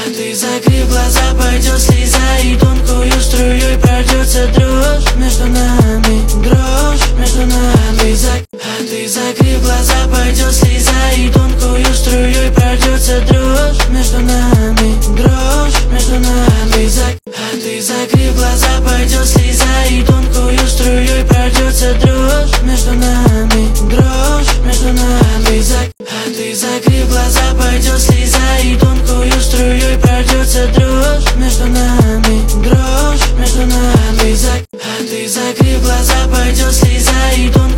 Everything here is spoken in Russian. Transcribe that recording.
ты закрыв глаза, пойдет слеза, и тонкую струей пройдется дрожь между нами, дрожь между нами. Ты закрыв глаза, пойдет слеза, и тонкую струей пройдется дрожь между нами, дрожь между нами. Ты закрыв глаза, пойдет слеза, и тонкую струей пройдется дрожь между нами, дрожь между нами. Ты закрыв глаза, пойдет слеза, и тонкую струей пройдется дрожь между нами, дрожь между нами. Ты закрыв глаза, пойдет слеза, и тонкую